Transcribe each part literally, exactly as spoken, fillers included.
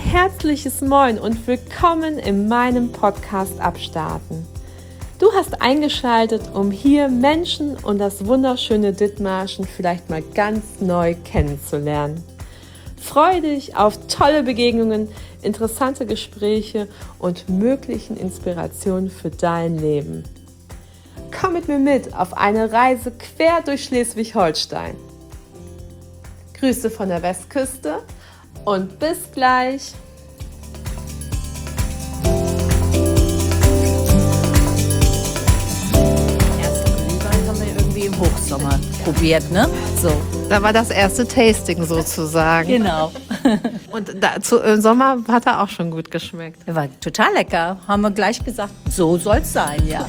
herzliches Moin und willkommen in meinem Podcast Abstarten. Du hast eingeschaltet, um hier Menschen und das wunderschöne Dithmarschen vielleicht mal ganz neu kennenzulernen. Freue dich auf tolle Begegnungen, interessante Gespräche und möglichen Inspirationen für dein Leben. Komm mit mir mit auf eine Reise quer durch Schleswig-Holstein. Grüße von der Westküste und bis gleich. Erste Glühwein haben wir irgendwie im Hochsommer probiert, ne? So. Da war das erste Tasting sozusagen. Genau. Und dazu, im Sommer hat er auch schon gut geschmeckt. Der war total lecker. Haben wir gleich gesagt, so soll's sein, ja.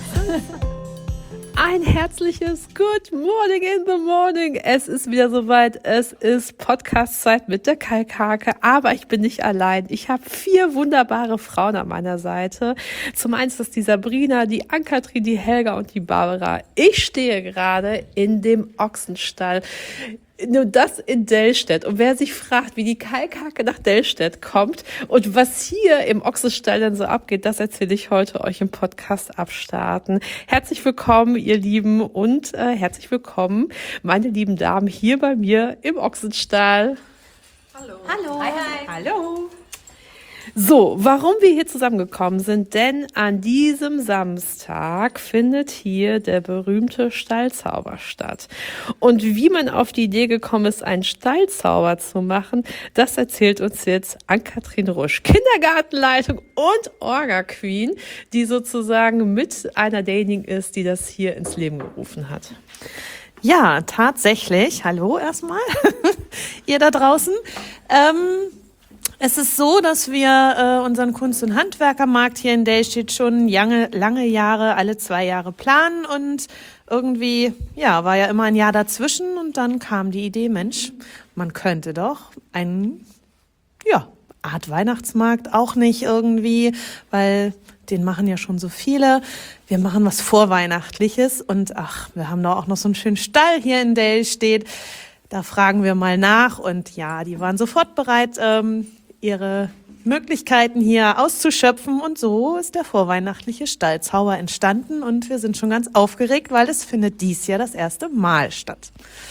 Ein herzliches Good Morning in the Morning. Es ist wieder soweit. Es ist Podcast-Zeit mit der Kalkhake. Aber ich bin nicht allein. Ich habe vier wunderbare Frauen an meiner Seite. Zum einen ist das die Sabrina, die Ann-Kathrin, die Helga und die Barbara. Ich stehe gerade in dem Ochsenstall. Nur das in Dellstedt. Und wer sich fragt, wie die Kalkhake nach Dellstedt kommt und was hier im Ochsenstall denn so abgeht, das erzähle ich heute euch im Podcast Abstarten. Herzlich willkommen, ihr Lieben, und äh, herzlich willkommen, meine lieben Damen, hier bei mir im Ochsenstall. Hallo. Hallo. Hi, hi. Hallo. So, warum wir hier zusammengekommen sind, denn an diesem Samstag findet hier der berühmte Stallzauber statt. Und wie man auf die Idee gekommen ist, einen Stallzauber zu machen, das erzählt uns jetzt Ann-Kathrin Rusch, Kindergartenleitung und Orga-Queen, die sozusagen mit einer derjenigen ist, die das hier ins Leben gerufen hat. Ja, tatsächlich. Hallo erstmal, ihr da draußen. Ähm, Es ist so, dass wir äh, unseren Kunst- und Handwerkermarkt hier in Dellstedt schon lange, lange Jahre, alle zwei Jahre planen und irgendwie, ja, war ja immer ein Jahr dazwischen und dann kam die Idee, Mensch, man könnte doch einen, ja, Art Weihnachtsmarkt auch nicht irgendwie, weil den machen ja schon so viele. Wir machen was Vorweihnachtliches und ach, wir haben da auch noch so einen schönen Stall hier in Dellstedt. Da fragen wir mal nach und ja, die waren sofort bereit, ähm, ihre Möglichkeiten hier auszuschöpfen und so ist der vorweihnachtliche Stallzauber entstanden und wir sind schon ganz aufgeregt, weil es findet dies Jahr das erste Mal statt.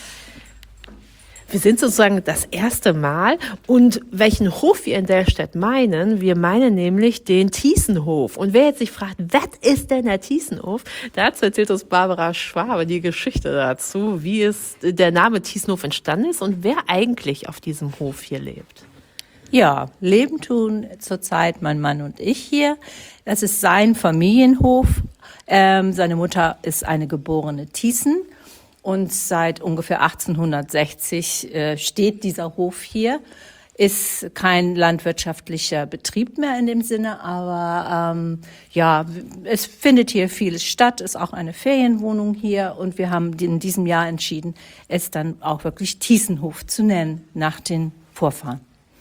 Wir sind sozusagen das erste Mal, und welchen Hof wir in Dellstedt meinen, wir meinen nämlich den Thiesenhof. Und wer jetzt sich fragt, was ist denn der Thiesenhof? Dazu erzählt uns Barbara Schwabe die Geschichte dazu, wie es der Name Thiesenhof entstanden ist und wer eigentlich auf diesem Hof hier lebt. Ja, leben tun zurzeit mein Mann und ich hier. Das ist sein Familienhof. Ähm, seine Mutter ist eine geborene Thiessen. Und seit ungefähr achtzehnhundertsechzig äh, steht dieser Hof hier. Ist kein landwirtschaftlicher Betrieb mehr in dem Sinne, aber ähm, ja, es findet hier vieles statt, ist auch eine Ferienwohnung hier und wir haben in diesem Jahr entschieden, es dann auch wirklich Thiesenhof zu nennen, nach den Vorfahren.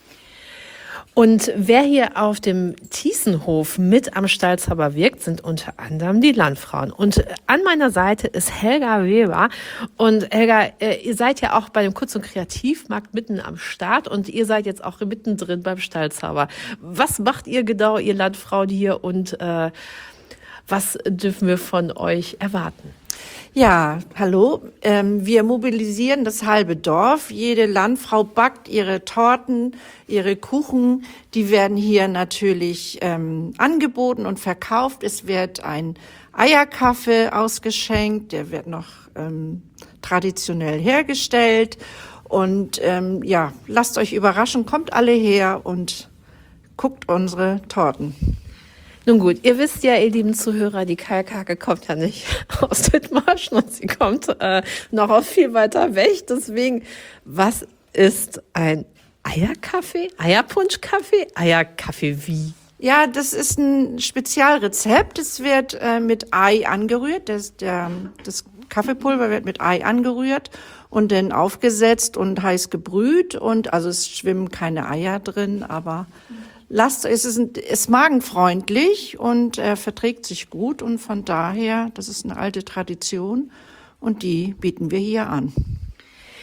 Und wer hier auf dem Thiesenhof mit am Stallzauber wirkt, sind unter anderem die Landfrauen. Und an meiner Seite ist Helga Weber. Und Helga, ihr seid ja auch bei dem Kunst- und Kreativmarkt mitten am Start und ihr seid jetzt auch mittendrin beim Stallzauber. Was macht ihr genau, ihr Landfrauen hier, und äh, was dürfen wir von euch erwarten? Ja, hallo. Ähm, wir mobilisieren das halbe Dorf. Jede Landfrau backt ihre Torten, ihre Kuchen. Die werden hier natürlich ähm, angeboten und verkauft. Es wird ein Eierkaffee ausgeschenkt. Der wird noch ähm, traditionell hergestellt. Und ähm, ja, lasst euch überraschen. Kommt alle her und guckt unsere Torten. Nun gut, ihr wisst ja, ihr lieben Zuhörer, die Kalkhake kommt ja nicht aus Dithmarschen und sie kommt äh, noch aus viel weiter weg. Deswegen, was ist ein Eierkaffee? Eierpunschkaffee? Eierkaffee wie? Ja, das ist ein Spezialrezept. Es wird äh, mit Ei angerührt. Das, der, das Kaffeepulver wird mit Ei angerührt und dann aufgesetzt und heiß gebrüht. Und also es schwimmen keine Eier drin, aber lasst, es ist, ist magenfreundlich und er verträgt sich gut und von daher, das ist eine alte Tradition und die bieten wir hier an.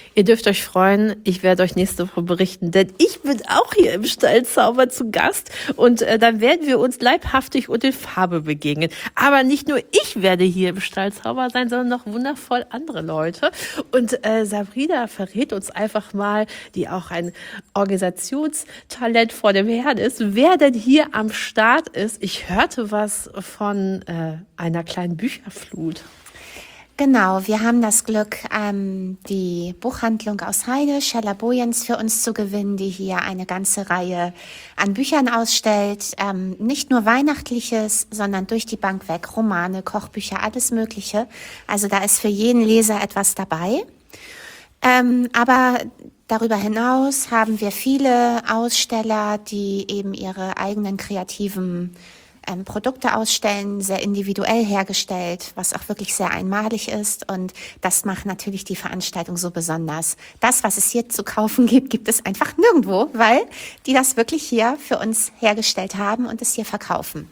Ihr dürft euch freuen, ich werde euch nächste Woche berichten, denn ich bin auch hier im Stallzauber zu Gast und äh, dann werden wir uns leibhaftig und in Farbe begegnen. Aber nicht nur ich werde hier im Stallzauber sein, sondern noch wundervoll andere Leute. Und äh, Sabrina verrät uns einfach mal, die auch ein Organisationstalent vor dem Herrn ist, wer denn hier am Start ist. Ich hörte was von äh, einer kleinen Bücherflut. Genau, wir haben das Glück, ähm, die Buchhandlung aus Heide, Scheller Bojens, für uns zu gewinnen, die hier eine ganze Reihe an Büchern ausstellt. Ähm, nicht nur Weihnachtliches, sondern durch die Bank weg, Romane, Kochbücher, alles Mögliche. Also da ist für jeden Leser etwas dabei. Ähm, aber darüber hinaus haben wir viele Aussteller, die eben ihre eigenen kreativen Ähm, Produkte ausstellen, sehr individuell hergestellt, was auch wirklich sehr einmalig ist, und das macht natürlich die Veranstaltung so besonders. Das, was es hier zu kaufen gibt, gibt es einfach nirgendwo, weil die das wirklich hier für uns hergestellt haben und es hier verkaufen.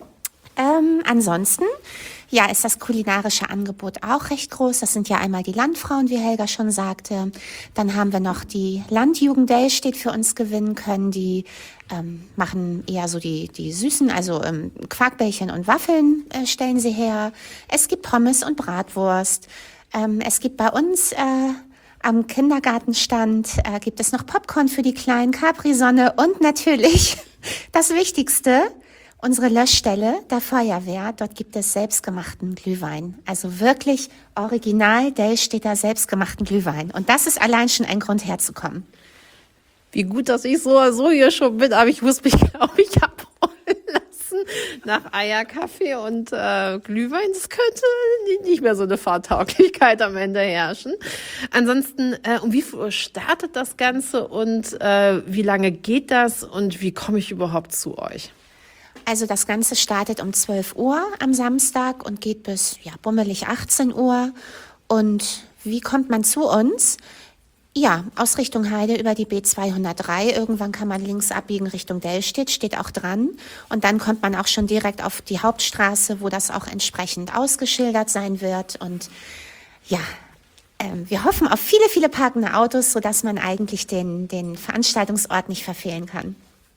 Ähm, ansonsten, ja, ist das kulinarische Angebot auch recht groß. Das sind ja einmal die Landfrauen, wie Helga schon sagte. Dann haben wir noch die Landjugend Dellstedt für uns gewinnen können. Die ähm, machen eher so die, die süßen, also ähm, Quarkbällchen und Waffeln äh, stellen sie her. Es gibt Pommes und Bratwurst. Ähm, es gibt bei uns äh, am Kindergartenstand äh, gibt es noch Popcorn für die Kleinen, Capri-Sonne und natürlich das Wichtigste, unsere Löschstelle der Feuerwehr. Dort gibt es selbstgemachten Glühwein. Also wirklich original Dellstedter selbstgemachten Glühwein. Und das ist allein schon ein Grund, herzukommen. Wie gut, dass ich so so hier schon bin, aber ich muss mich, glaube ich, abholen lassen nach Eier, Kaffee und äh, Glühwein. Das könnte nicht mehr so eine Fahrtauglichkeit am Ende herrschen. Ansonsten, äh, um wie viel Uhr startet das Ganze und äh, wie lange geht das und wie komme ich überhaupt zu euch? Also das Ganze startet um zwölf Uhr am Samstag und geht bis ja bummelig achtzehn Uhr. Und wie kommt man zu uns? Ja, aus Richtung Heide über die B zweihundertdrei. Irgendwann kann man links abbiegen Richtung Dellstedt, steht auch dran. Und dann kommt man auch schon direkt auf die Hauptstraße, wo das auch entsprechend ausgeschildert sein wird. Und ja, ähm, wir hoffen auf viele, viele parkende Autos, sodass man eigentlich den, den Veranstaltungsort nicht verfehlen kann.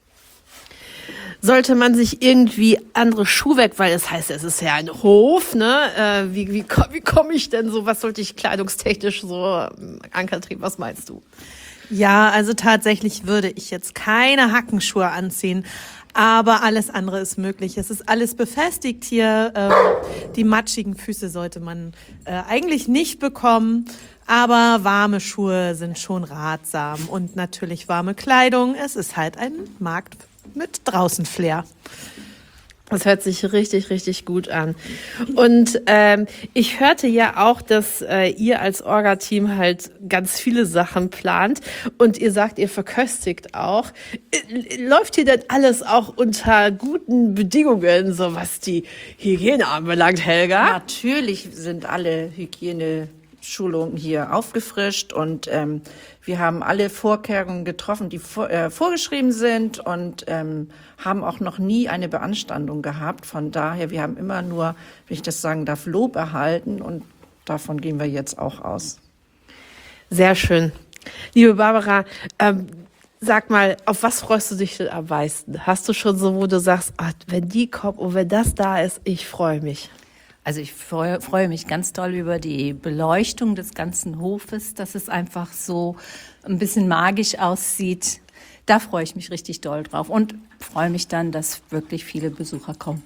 Sollte man sich irgendwie andere Schuhwerk, weil es heißt, es ist ja ein Hof, ne? Äh, wie wie, wie komme ich denn so, was sollte ich kleidungstechnisch so, Ann-Kathrin, was meinst du? Ja, also tatsächlich würde ich jetzt keine Hackenschuhe anziehen, aber alles andere ist möglich. Es ist alles befestigt hier. Ähm, die matschigen Füße sollte man äh, eigentlich nicht bekommen, aber warme Schuhe sind schon ratsam und natürlich warme Kleidung. Es ist halt ein Markt mit draußen Flair. Das hört sich richtig, richtig gut an. Und ähm, ich hörte ja auch, dass äh, ihr als Orga-Team halt ganz viele Sachen plant und ihr sagt, ihr verköstigt auch. Läuft hier denn alles auch unter guten Bedingungen, so was die Hygiene anbelangt, Helga? Natürlich sind alle Hygieneschulungen hier aufgefrischt und ähm, wir haben alle Vorkehrungen getroffen, die vor, äh, vorgeschrieben sind und ähm, haben auch noch nie eine Beanstandung gehabt. Von daher, wir haben immer nur, wenn ich das sagen darf, Lob erhalten und davon gehen wir jetzt auch aus. Sehr schön. Liebe Barbara, ähm, sag mal, auf was freust du dich denn am meisten? Hast du schon so, wo du sagst, ach, wenn die kommt und wenn das da ist, ich freue mich? Also ich freue, freue mich ganz toll über die Beleuchtung des ganzen Hofes, dass es einfach so ein bisschen magisch aussieht. Da freue ich mich richtig doll drauf und freue mich dann, dass wirklich viele Besucher kommen.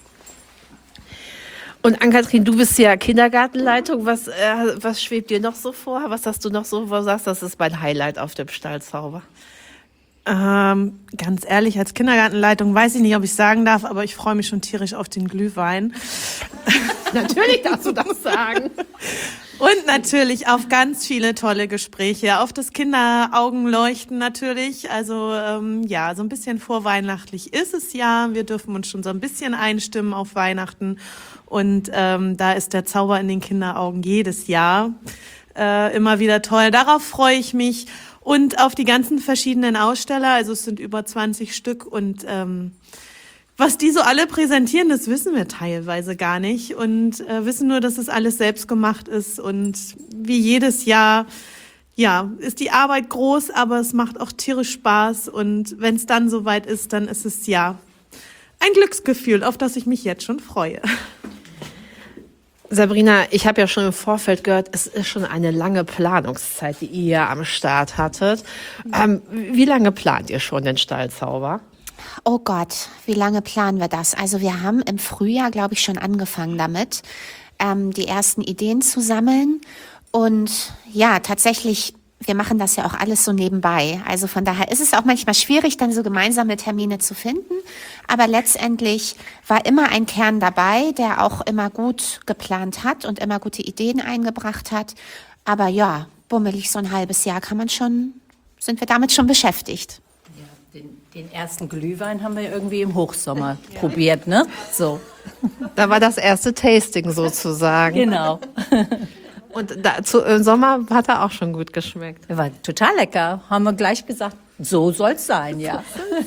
Und Ann-Kathrin, du bist ja Kindergartenleitung. Was, äh, was schwebt dir noch so vor? Was hast du noch so, wo du sagst, das ist mein Highlight auf dem Stallzauber? Ähm, ganz ehrlich, als Kindergartenleitung weiß ich nicht, ob ich sagen darf, aber ich freue mich schon tierisch auf den Glühwein. Natürlich darfst du das sagen. Und natürlich auf ganz viele tolle Gespräche, auf das Kinderaugenleuchten natürlich. Also ähm, ja, so ein bisschen vorweihnachtlich ist es ja. Wir dürfen uns schon so ein bisschen einstimmen auf Weihnachten. Und ähm, da ist der Zauber in den Kinderaugen jedes Jahr äh, immer wieder toll. Darauf freue ich mich. Und auf die ganzen verschiedenen Aussteller, also es sind über zwanzig Stück und ähm, was die so alle präsentieren, das wissen wir teilweise gar nicht und äh, wissen nur, dass es alles selbst gemacht ist und wie jedes Jahr, ja, ist die Arbeit groß, aber es macht auch tierisch Spaß. Und wenn es dann soweit ist, dann ist es ja ein Glücksgefühl, auf das ich mich jetzt schon freue. Sabrina, ich habe ja schon im Vorfeld gehört, es ist schon eine lange Planungszeit, die ihr hier am Start hattet. Ähm, wie lange plant ihr schon den Stallzauber? Oh Gott, wie lange planen wir das? Also wir haben im Frühjahr, glaube ich, schon angefangen damit, ähm, die ersten Ideen zu sammeln. Und ja, tatsächlich, wir machen das ja auch alles so nebenbei. Also von daher ist es auch manchmal schwierig, dann so gemeinsame Termine zu finden. Aber letztendlich war immer ein Kern dabei, der auch immer gut geplant hat und immer gute Ideen eingebracht hat. Aber ja, bummelig so ein halbes Jahr kann man schon, sind wir damit schon beschäftigt. Ja, den, den ersten Glühwein haben wir irgendwie im Hochsommer ja. probiert, ne? So. Da war das erste Tasting sozusagen. Genau. Und da, zu, im Sommer hat er auch schon gut geschmeckt. Er war total lecker. Haben wir gleich gesagt, so soll's sein, ja.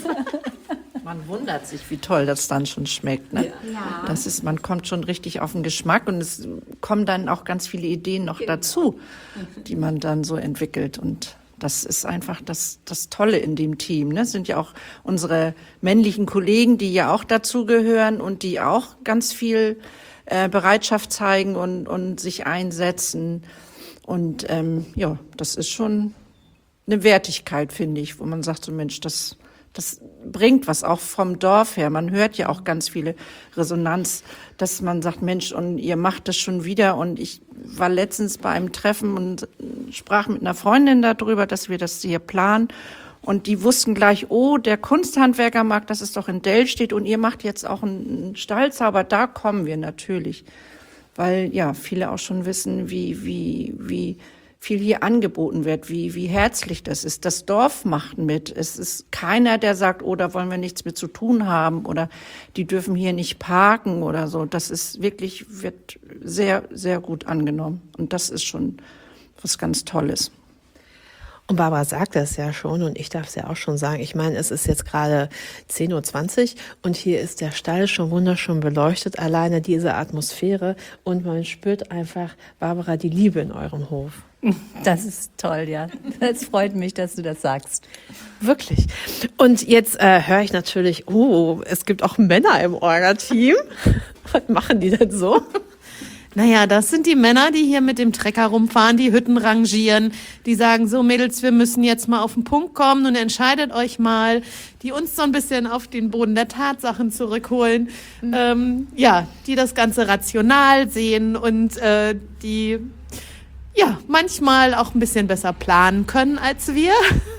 Man wundert sich, wie toll das dann schon schmeckt. Ne? Ja. Das ist, man kommt schon richtig auf den Geschmack und es kommen dann auch ganz viele Ideen noch genau. dazu, die man dann so entwickelt. Und das ist einfach das, das Tolle in dem Team. Ne? Es sind ja auch unsere männlichen Kollegen, die ja auch dazugehören und die auch ganz viel Äh, Bereitschaft zeigen und, und sich einsetzen. Und ähm, ja, das ist schon eine Wertigkeit, finde ich, wo man sagt, so Mensch, das, das bringt was auch vom Dorf her. Man hört ja auch ganz viele Resonanz, dass man sagt, Mensch, und ihr macht das schon wieder. Und ich war letztens bei einem Treffen und sprach mit einer Freundin darüber, dass wir das hier planen. Und die wussten gleich, oh, der Kunsthandwerkermarkt, das ist doch in Dellstedt und ihr macht jetzt auch einen Stallzauber, da kommen wir natürlich. Weil ja, viele auch schon wissen, wie, wie, wie viel hier angeboten wird, wie, wie herzlich das ist. Das Dorf macht mit. Es ist keiner, der sagt, oh, da wollen wir nichts mit zu tun haben oder die dürfen hier nicht parken oder so. Das ist wirklich, wird sehr, sehr gut angenommen. Und das ist schon was ganz Tolles. Und Barbara sagt das ja schon und ich darf es ja auch schon sagen. Ich meine, es ist jetzt gerade zehn Uhr zwanzig und hier ist der Stall schon wunderschön beleuchtet. Alleine diese Atmosphäre und man spürt einfach, Barbara, die Liebe in eurem Hof. Das ist toll, ja. Das freut mich, dass du das sagst. Wirklich. Und jetzt äh, höre ich natürlich, oh, es gibt auch Männer im Orga-Team. Was machen die denn so? Naja, das sind die Männer, die hier mit dem Trecker rumfahren, die Hütten rangieren, die sagen, so Mädels, wir müssen jetzt mal auf den Punkt kommen und entscheidet euch mal, die uns so ein bisschen auf den Boden der Tatsachen zurückholen, mhm. ähm, ja, die das Ganze rational sehen und äh, die ja manchmal auch ein bisschen besser planen können als wir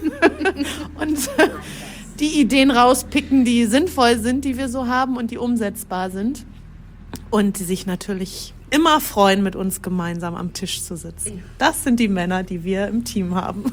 und äh, die Ideen rauspicken, die sinnvoll sind, die wir so haben und die umsetzbar sind und die sich natürlich immer freuen, mit uns gemeinsam am Tisch zu sitzen. Das sind die Männer, die wir im Team haben.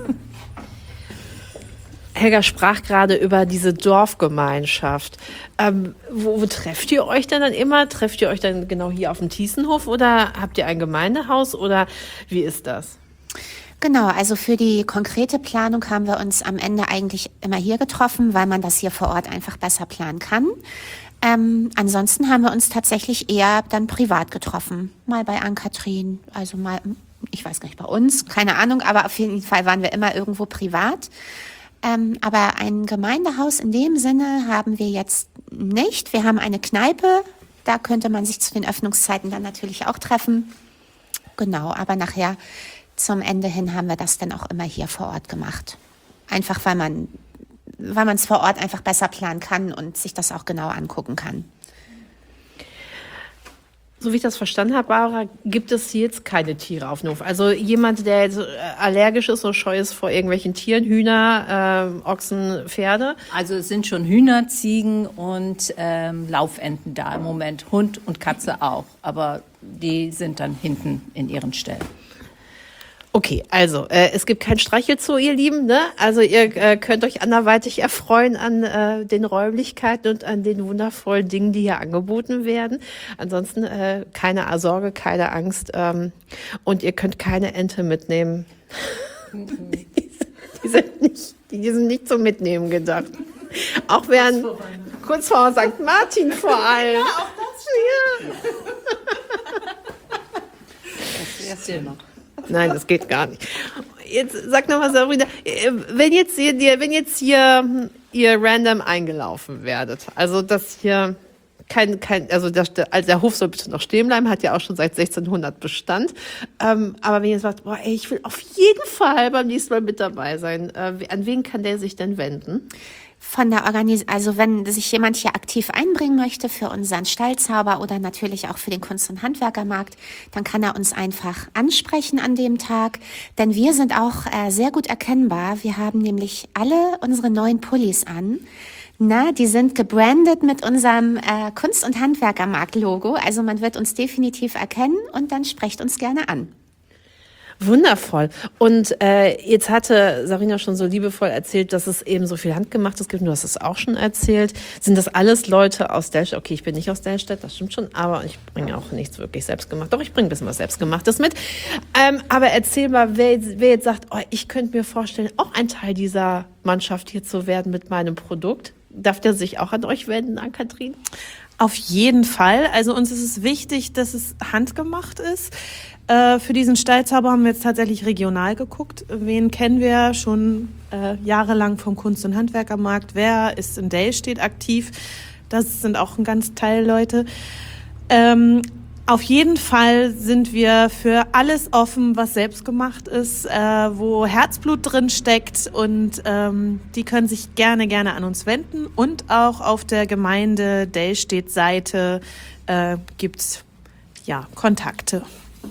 Helga sprach gerade über diese Dorfgemeinschaft. Ähm, wo, wo trefft ihr euch denn dann immer? Trefft ihr euch dann genau hier auf dem Thiesenhof oder habt ihr ein Gemeindehaus oder wie ist das? Genau, also für die konkrete Planung haben wir uns am Ende eigentlich immer hier getroffen, weil man das hier vor Ort einfach besser planen kann. Ähm, ansonsten haben wir uns tatsächlich eher dann privat getroffen. Mal bei Ann-Kathrin, also mal, ich weiß gar nicht, bei uns, keine Ahnung, aber auf jeden Fall waren wir immer irgendwo privat. Ähm, aber ein Gemeindehaus in dem Sinne haben wir jetzt nicht. Wir haben eine Kneipe, da könnte man sich zu den Öffnungszeiten dann natürlich auch treffen. Genau, aber nachher zum Ende hin haben wir das dann auch immer hier vor Ort gemacht. Einfach weil man weil man es vor Ort einfach besser planen kann und sich das auch genau angucken kann. So wie ich das verstanden habe, Barbara, gibt es hier jetzt keine Tiere auf dem Hof. Also jemand, der jetzt allergisch ist oder scheu ist vor irgendwelchen Tieren, Hühner, äh, Ochsen, Pferde? Also es sind schon Hühner, Ziegen und ähm, Laufenten da im Moment. Hund und Katze auch, aber die sind dann hinten in ihren Ställen. Okay, also äh, es gibt kein Streichelzoo, ihr Lieben, ne? Also ihr äh, könnt euch anderweitig erfreuen an äh, den Räumlichkeiten und an den wundervollen Dingen, die hier angeboten werden. Ansonsten äh, keine Sorge, keine Angst ähm, und ihr könnt keine Ente mitnehmen. die, die, sind nicht, die sind nicht zum Mitnehmen gedacht. Auch während kurz vor Sankt Martin vor allem. Ja, auch das hier. Das wär's ja noch. Nein, das geht gar nicht. jetzt sag nochmal, Sabrina, wenn jetzt hier, wenn jetzt hier ihr random eingelaufen werdet, also das hier kein, kein, also der, also der Hof soll bitte noch stehen bleiben, hat ja auch schon seit sechzehnhundert Bestand. Ähm, aber wenn ihr sagt, boah, ey, ich will auf jeden Fall beim nächsten Mal mit dabei sein, äh, an wen kann der sich denn wenden? Von der Organis also wenn sich jemand hier aktiv einbringen möchte für unseren Stallzauber oder natürlich auch für den Kunst- und Handwerkermarkt, dann kann er uns einfach ansprechen an dem Tag, denn wir sind auch äh, sehr gut erkennbar. Wir haben nämlich alle unsere neuen Pullis an. Na, die sind gebrandet mit unserem äh, Kunst- und Handwerkermarkt-Logo, also man wird uns definitiv erkennen und dann sprecht uns gerne an. Wundervoll. Und äh, jetzt hatte Sabrina schon so liebevoll erzählt, dass es eben so viel Handgemachtes gibt. Du hast es auch schon erzählt. Sind das alles Leute aus Dellstedt? Okay, ich bin nicht aus Dellstedt, das stimmt schon, aber ich bringe auch nichts wirklich selbstgemacht. Doch, ich bringe ein bisschen was Selbstgemachtes mit. Ähm, aber erzähl mal, wer jetzt, wer jetzt sagt, oh, ich könnte mir vorstellen, auch ein Teil dieser Mannschaft hier zu werden mit meinem Produkt. Darf der sich auch an euch wenden, an Katrin? Auf jeden Fall. Also uns ist es wichtig, dass es handgemacht ist. Äh, für diesen Stallzauber haben wir jetzt tatsächlich regional geguckt. Wen kennen wir schon äh, jahrelang vom Kunst- und Handwerkermarkt? Wer ist in Dellstedt aktiv? Das sind auch ein ganz Teil Leute. Ähm, auf jeden Fall sind wir für alles offen, was selbstgemacht ist, äh, wo Herzblut drin steckt, und ähm, die können sich gerne, gerne an uns wenden. Und auch auf der Gemeinde Dellstedt-Seite äh, gibt's ja Kontakte.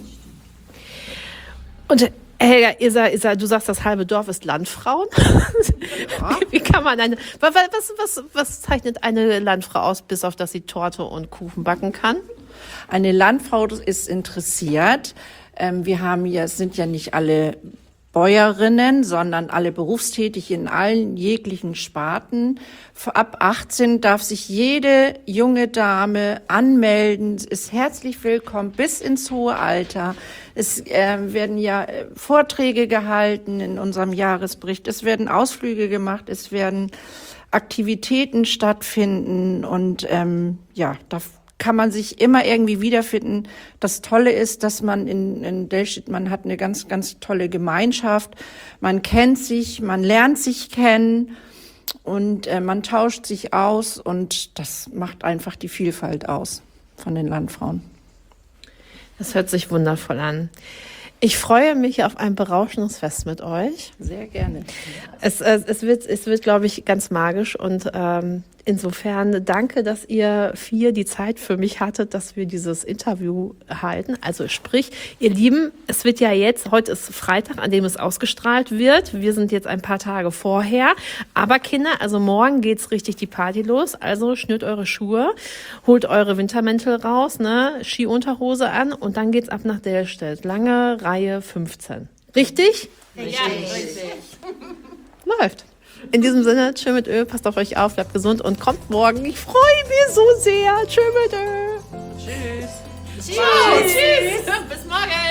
Und Helga, ihr sa, ihr sa, du sagst, das halbe Dorf ist Landfrauen. Ja. Wie, wie kann man eine, was, was, was zeichnet eine Landfrau aus, bis auf dass sie Torte und Kuchen backen kann? Eine Landfrau ist interessiert. Ähm, wir haben ja, es sind ja nicht alle Bäuerinnen, sondern alle berufstätig in allen jeglichen Sparten. Ab achtzehn darf sich jede junge Dame anmelden, ist herzlich willkommen bis ins hohe Alter. Es äh, werden ja Vorträge gehalten in unserem Jahresbericht, es werden Ausflüge gemacht, es werden Aktivitäten stattfinden, und ähm, ja, da kann man sich immer irgendwie wiederfinden. Das Tolle ist, dass man in, in Dellstedt, man hat eine ganz, ganz tolle Gemeinschaft. Man kennt sich, man lernt sich kennen, und äh, man tauscht sich aus, und das macht einfach die Vielfalt aus von den Landfrauen. Das hört sich wundervoll an. Ich freue mich auf ein berauschendes Fest mit euch. Sehr gerne. Es, es, es wird, es wird, glaube ich, ganz magisch, und ähm, insofern danke, dass ihr vier die Zeit für mich hattet, dass wir dieses Interview halten. Also sprich, ihr Lieben, es wird ja jetzt, heute ist Freitag, an dem es ausgestrahlt wird. Wir sind jetzt ein paar Tage vorher. Aber Kinder, also morgen geht's richtig die Party los. Also schnürt eure Schuhe, holt eure Wintermäntel raus, ne, Skiunterhose an, und dann geht's ab nach Dellstedt. Lange Reihe fünfzehn. Richtig? Richtig. Ja, richtig. Läuft. In diesem Sinne, tschö mit Ö, passt auf euch auf, bleibt gesund und kommt morgen. Ich freue mich so sehr. Tschö mit Ö. Tschüss. Tschüss. Tschüss. Bis morgen.